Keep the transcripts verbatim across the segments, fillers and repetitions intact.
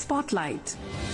Spotlight.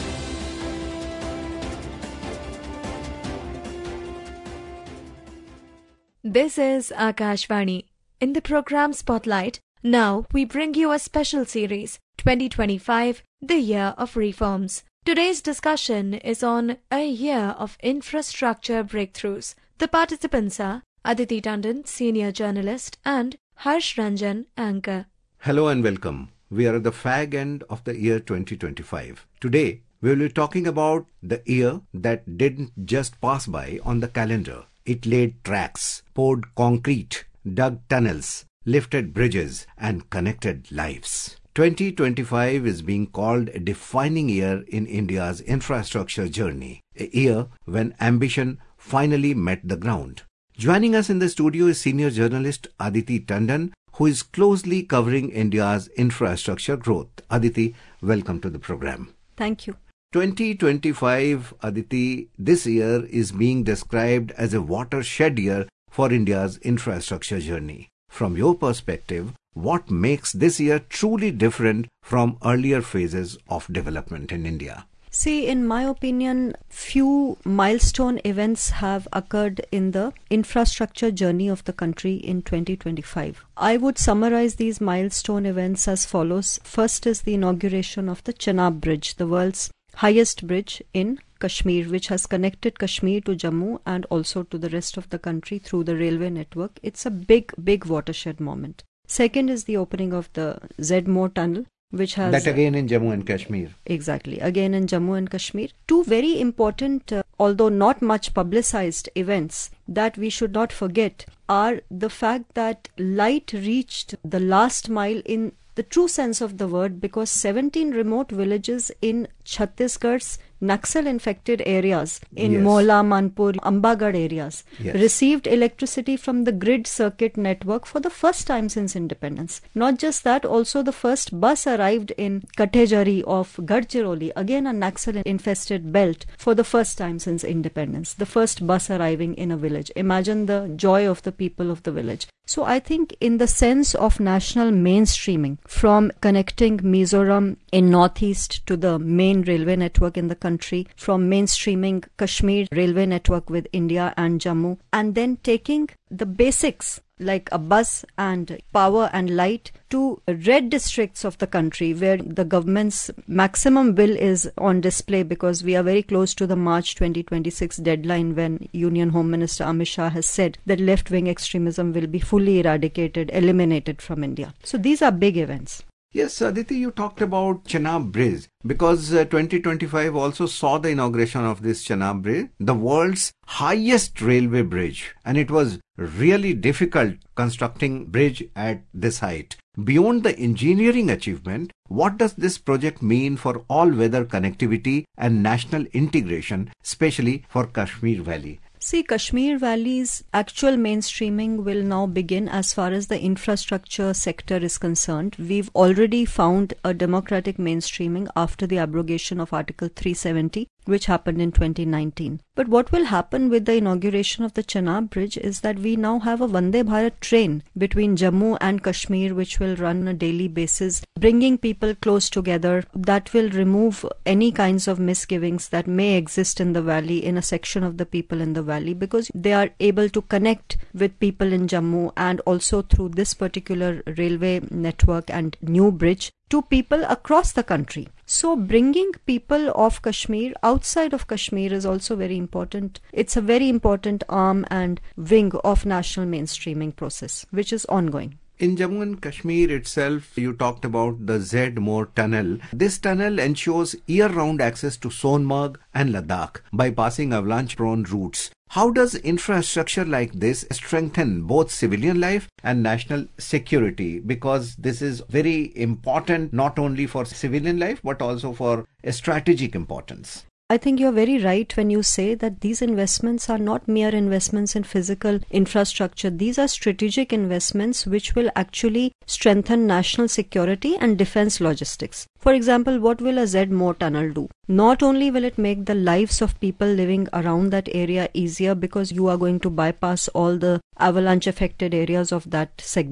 This is Akashvani. In the program Spotlight, now we bring you a special series, twenty twenty-five, the Year of Reforms. Today's discussion is on a year of infrastructure breakthroughs. The participants are Aditi Tandon, senior journalist, and Harsh Ranjan, anchor. Hello and welcome. We are at the fag end of the year twenty twenty-five. Today, we will be talking about the year that didn't just pass by on the calendar. It laid tracks, poured concrete, dug tunnels, lifted bridges, and connected lives. twenty twenty-five is being called a defining year in India's infrastructure journey, a year when ambition finally met the ground. Joining us in the studio is senior journalist Aditi Tandon, who is closely covering India's infrastructure growth. Aditi, welcome to the program. Thank you. twenty twenty-five, Aditi, this year is being described as a watershed year for India's infrastructure journey. From your perspective, what makes this year truly different from earlier phases of development in India? See, in my opinion, few milestone events have occurred in the infrastructure journey of the country in twenty twenty-five. I would summarize these milestone events as follows. First is the inauguration of the Chenab Bridge, the world's highest bridge in Kashmir, which has connected Kashmir to Jammu and also to the rest of the country through the railway network. It's a big, big watershed moment. Second is the opening of the Zedmore Tunnel, which has... That again in Jammu and Kashmir. Exactly. Again in Jammu and Kashmir. Two very important, uh, although not much publicized events that we should not forget are the fact that light reached the last mile in the true sense of the word, because seventeen remote villages in Chhattisgarh's Naxal-infected areas in Yes. Mohla, Manpur, Ambagarh areas Yes. received electricity from the grid circuit network for the first time since independence. Not just that, also the first bus arrived in Kathejari of Gadchiroli, again a Naxal-infested belt, for the first time since independence. The first bus arriving in a village. Imagine the joy of the people of the village. So I think in the sense of national mainstreaming, from connecting Mizoram in northeast to the main railway network in the country, from mainstreaming Kashmir railway network with India and Jammu, and then taking the basics like a bus and power and light to red districts of the country where the government's maximum will is on display, because we are very close to the March twenty twenty-six deadline when Union Home Minister Amit Shah has said that left-wing extremism will be fully eradicated, eliminated from India. So these are big events. Yes, Aditi, you talked about Chenab Bridge because uh, twenty twenty-five also saw the inauguration of this Chenab Bridge, the world's highest railway bridge, and it was really difficult constructing bridge at this height. Beyond the engineering achievement, what does this project mean for all-weather connectivity and national integration, especially for Kashmir Valley? See, Kashmir Valley's actual mainstreaming will now begin as far as the infrastructure sector is concerned. We've already found a democratic mainstreaming after the abrogation of Article three seventy, which happened in twenty nineteen. But what will happen with the inauguration of the Chenab Bridge is that we now have a Vande Bharat train between Jammu and Kashmir, which will run on a daily basis, bringing people close together. That will remove any kinds of misgivings that may exist in the valley, in a section of the people in the valley, because they are able to connect with people in Jammu and also through this particular railway network and new bridge to people across the country. So bringing people of Kashmir outside of Kashmir is also very important. It's a very important arm and wing of national mainstreaming process, which is ongoing. In Jammu and Kashmir itself, you talked about the Zedmore Tunnel. This tunnel ensures year-round access to Sonmarg and Ladakh, bypassing avalanche-prone routes. How does infrastructure like this strengthen both civilian life and national security? Because this is very important not only for civilian life but also for a strategic importance. I think you're very right when you say that these investments are not mere investments in physical infrastructure. These are strategic investments which will actually strengthen national security and defense logistics. For example, what will a Zedmore tunnel do? Not only will it make the lives of people living around that area easier because you are going to bypass all the avalanche affected areas of that segment,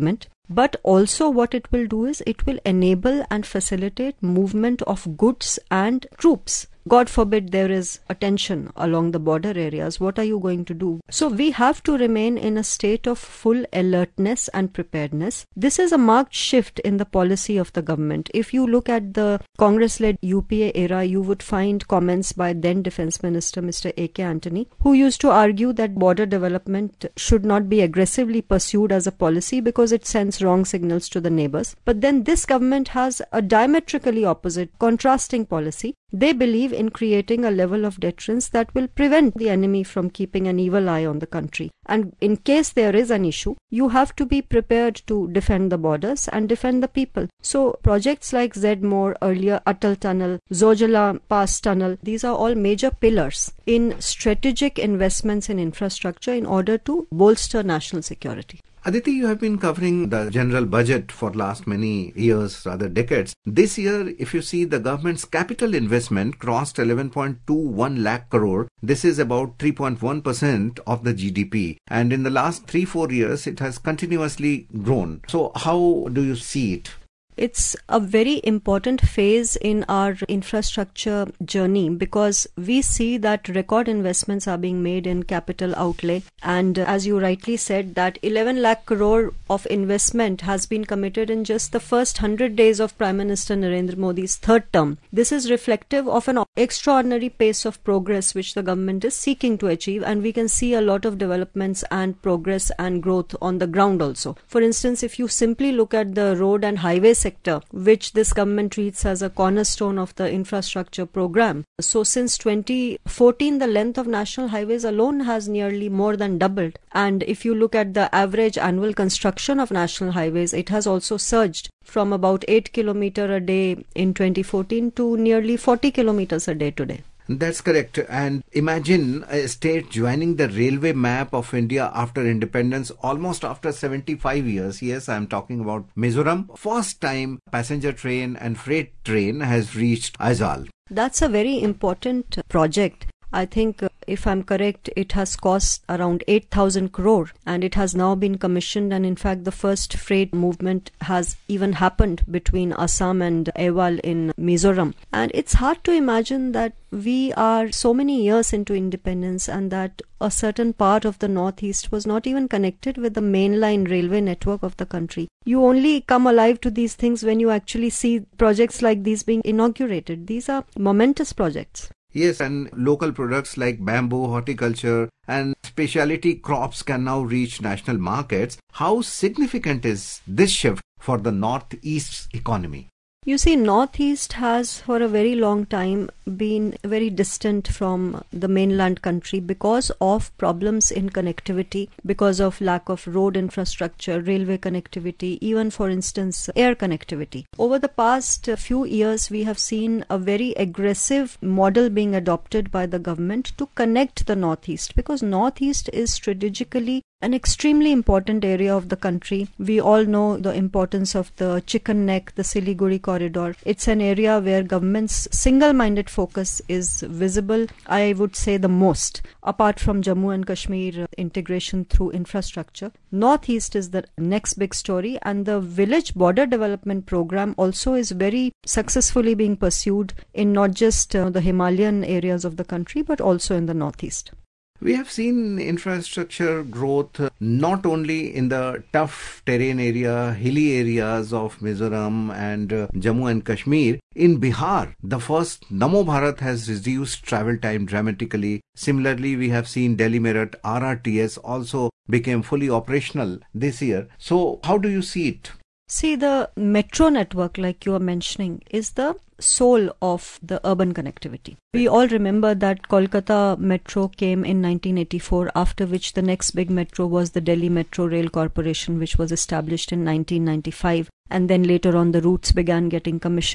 But also what it will do is it will enable and facilitate movement of goods and troops. God forbid there is a tension along the border areas. What are you going to do? So we have to remain in a state of full alertness and preparedness. This is a marked shift in the policy of the government. If you look at the Congress-led U P A era, you would find comments by then Defence Minister Mister A K Antony, who used to argue that border development should not be aggressively pursued as a policy because it sends wrong signals to the neighbours. But then this government has a diametrically opposite, contrasting policy. They believe in creating a level of deterrence that will prevent the enemy from keeping an evil eye on the country. And in case there is an issue, you have to be prepared to defend the borders and defend the people. So projects like Zedmore, earlier Atal Tunnel, Zojala Pass Tunnel, these are all major pillars in strategic investments in infrastructure in order to bolster national security. Aditi, you have been covering the general budget for last many years, rather decades. This year, if you see, the government's capital investment crossed eleven point two one lakh crore. This is about three point one percent of the G D P. And in the last three, four years, it has continuously grown. So how do you see it? It's a very important phase in our infrastructure journey because we see that record investments are being made in capital outlay, and as you rightly said, that eleven lakh crore of investment has been committed in just the first one hundred days of Prime Minister Narendra Modi's third term. This is reflective of an extraordinary pace of progress which the government is seeking to achieve, and we can see a lot of developments and progress and growth on the ground also. For instance, if you simply look at the road and highway sector, which this government treats as a cornerstone of the infrastructure program. So since twenty fourteen, the length of national highways alone has nearly more than doubled. And if you look at the average annual construction of national highways, it has also surged from about eight kilometers a day in twenty fourteen to nearly forty kilometers a day today. That's correct. And imagine a state joining the railway map of India after independence, almost after seventy-five years. Yes, I'm talking about Mizoram. First time passenger train and freight train has reached Aizawl. That's a very important project. I think, uh, if I'm correct, it has cost around eight thousand crore and it has now been commissioned, and in fact the first freight movement has even happened between Assam and Aizawl in Mizoram. And it's hard to imagine that we are so many years into independence and that a certain part of the northeast was not even connected with the mainline railway network of the country. You only come alive to these things when you actually see projects like these being inaugurated. These are momentous projects. Yes, and local products like bamboo, horticulture and specialty crops can now reach national markets. How significant is this shift for the Northeast's economy? You see, Northeast has for a very long time been very distant from the mainland country because of problems in connectivity, because of lack of road infrastructure, railway connectivity, even for instance air connectivity. Over the past few years, we have seen a very aggressive model being adopted by the government to connect the Northeast, because Northeast is strategically an extremely important area of the country. We all know the importance of the Chicken Neck, the Siliguri corridor. It's an area where government's single-minded focus is visible, I would say the most, apart from Jammu and Kashmir integration through infrastructure. Northeast is the next big story, and the village border development program also is very successfully being pursued in not just uh, the Himalayan areas of the country, but also in the Northeast. We have seen infrastructure growth not only in the tough terrain area, hilly areas of Mizoram and uh, Jammu and Kashmir. In Bihar, the first Namo Bharat has reduced travel time dramatically. Similarly, we have seen Delhi Meerut R R T S also became fully operational this year. So how do you see it? See, the metro network, like you are mentioning, is the soul of the urban connectivity. We all remember that Kolkata Metro came in nineteen eighty-four, after which the next big metro was the Delhi Metro Rail Corporation, which was established in nineteen ninety-five, and then later on the routes began getting commissioned.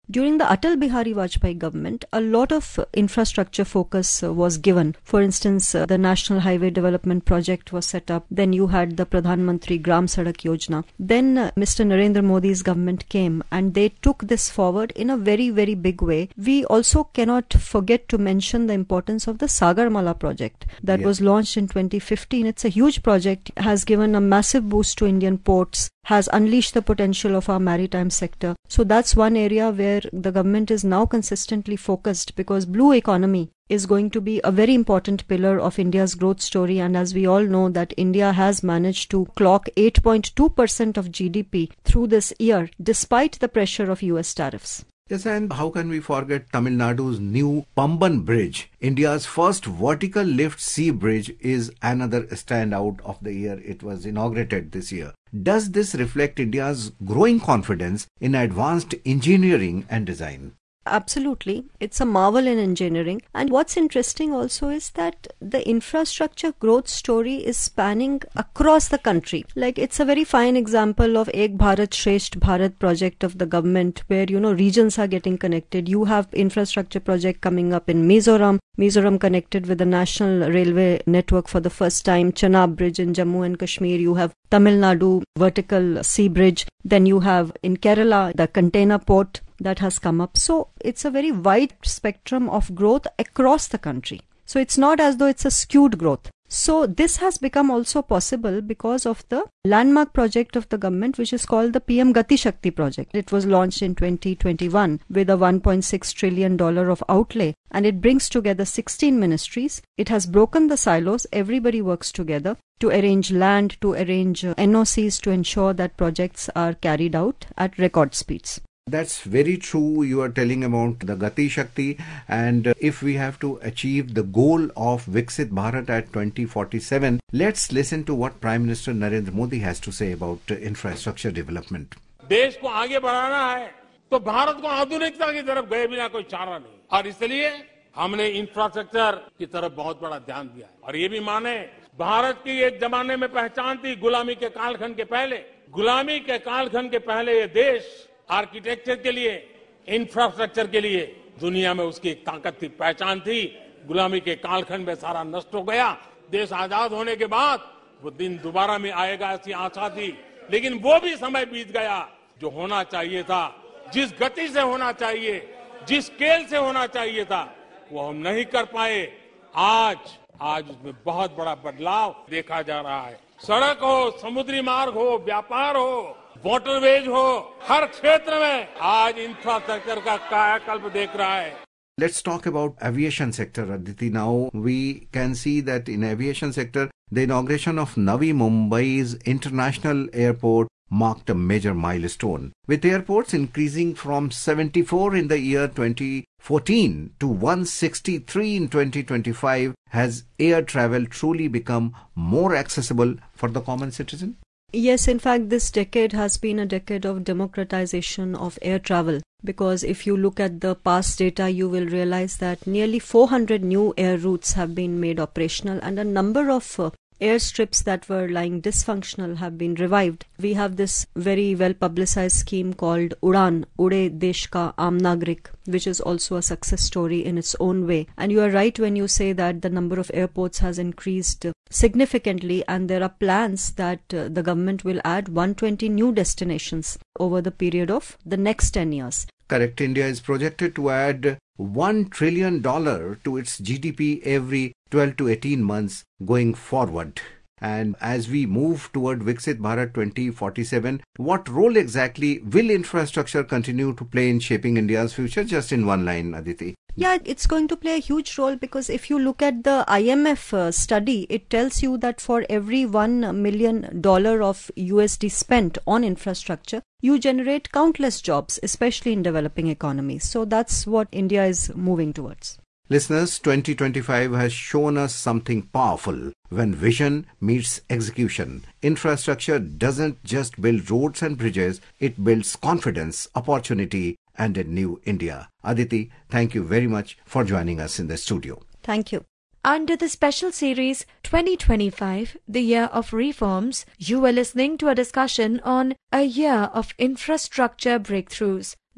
during the Atal Bihari Vajpayee government, a lot of infrastructure focus uh, was given. For instance, uh, the National Highway Development Project was set up. Then you had the Pradhan Mantri Gram Sadak Yojana. Then uh, Mister Narendra Modi's government came and they took this forward in a very, very big way. We also cannot forget to mention the importance of the Sagarmala project that Yeah. was launched in twenty fifteen. It's a huge project, has given a massive boost to Indian ports, has unleashed the potential of our maritime sector. So that's one area where the government is now consistently focused, because blue economy is going to be a very important pillar of India's growth story. And as we all know that India has managed to clock eight point two percent of G D P through this year, despite the pressure of U S tariffs. Yes, and how can we forget Tamil Nadu's new Pamban Bridge? India's first vertical lift sea bridge is another standout of the year. It was inaugurated this year. Does this reflect India's growing confidence in advanced engineering and design? Absolutely. It's a marvel in engineering. And what's interesting also is that the infrastructure growth story is spanning across the country. Like, it's a very fine example of Ek Bharat Shresht Bharat project of the government, where, you know, regions are getting connected. You have infrastructure project coming up in Mizoram. Mizoram connected with the national railway network for the first time. Chenab Bridge in Jammu and Kashmir. You have Tamil Nadu vertical sea bridge. Then you have in Kerala the container port that has come up. So it's a very wide spectrum of growth across the country. So it's not as though it's a skewed growth. So this has become also possible because of the landmark project of the government, which is called the P M Gati Shakti project. It was launched in twenty twenty-one with a one point six trillion dollars of outlay, and it brings together sixteen ministries. It has broken the silos. Everybody works together to arrange land, to arrange uh, N O Cs, to ensure that projects are carried out at record speeds. That's very true. You are telling about the Gati Shakti, and uh, if we have to achieve the goal of Viksit Bharat at twenty forty-seven, let's listen to what Prime Minister Narendra Modi has to say about uh, infrastructure development. देश को आगे बढ़ाना है तो भारत को आधुनिकता की तरफ गए बिना कोई चारा नहीं, और इसलिए हमने इंफ्रास्ट्रक्चर की तरफ बहुत बड़ा ध्यान दिया है। और ये भी माने, भारत की एक जमाने में पहचान थी गुलामी के कालखंड के पहले। गुलामी के कालखंड के पहले ये देश आर्किटेक्चर के लिए, इंफ्रास्ट्रक्चर के लिए दुनिया में उसकी एक ताकत थी, पहचान थी। गुलामी के कालखंड में सारा नष्ट हो गया। देश आजाद होने के बाद वो दिन दोबारा में आएगा ऐसी आशा थी, लेकिन वो भी समय बीत गया। जो होना चाहिए था, जिस गति से होना चाहिए, जिस स्केल से होना चाहिए था, वो हम नहीं कर पाए। आज आज उसमें बहुत बड़ा बदलाव देखा जा रहा है। सड़क हो, समुद्री मार्ग हो, व्यापार हो, वाटरवेज हो, हर क्षेत्र में आज इंफ्रास्ट्रक्चर का कायाकल्प देख रहा है। Let's talk about aviation sector, Aditi. Now we can see that in aviation sector, the inauguration of Navi Mumbai's international airport marked a major milestone, with airports increasing from seventy-four in the year twenty fourteen to one hundred sixty-three in twenty twenty-five. Has air travel truly become more accessible for the common citizen? Yes, in fact, this decade has been a decade of democratization of air travel, because if you look at the past data, you will realize that nearly four hundred new air routes have been made operational, and a number of uh, airstrips that were lying dysfunctional have been revived. We have this very well publicized scheme called Udan, Ude Desh Ka Aam Nagrik, which is also a success story in its own way. And you are right when you say that the number of airports has increased significantly, and there are plans that uh, the government will add one hundred twenty new destinations over the period of the next ten years. Correct. India is projected to add one trillion dollars to its G D P every twelve to eighteen months going forward. And as we move toward Viksit Bharat twenty forty-seven, what role exactly will infrastructure continue to play in shaping India's future? Just in one line, Aditi. Yeah, it's going to play a huge role, because if you look at the I M F uh, study, it tells you that for every one million dollars of U S D spent on infrastructure, you generate countless jobs, especially in developing economies. So that's what India is moving towards. Listeners, twenty twenty-five has shown us something powerful. When vision meets execution, infrastructure doesn't just build roads and bridges, it builds confidence, opportunity, and a new India. Aditi, thank you very much for joining us in the studio. Thank you. Under the special series twenty twenty-five, the year of reforms, you were listening to a discussion on a year of infrastructure breakthroughs.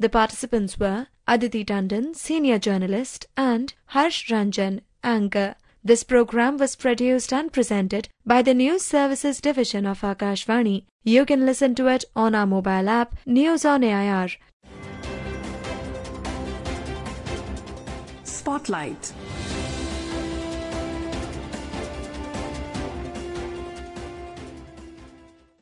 The participants were Aditi Tandon, senior journalist, and Harsh Ranjan, anchor. This program was produced and presented by the News Services Division of Akashvani. You can listen to it on our mobile app, News on A I R. Spotlight.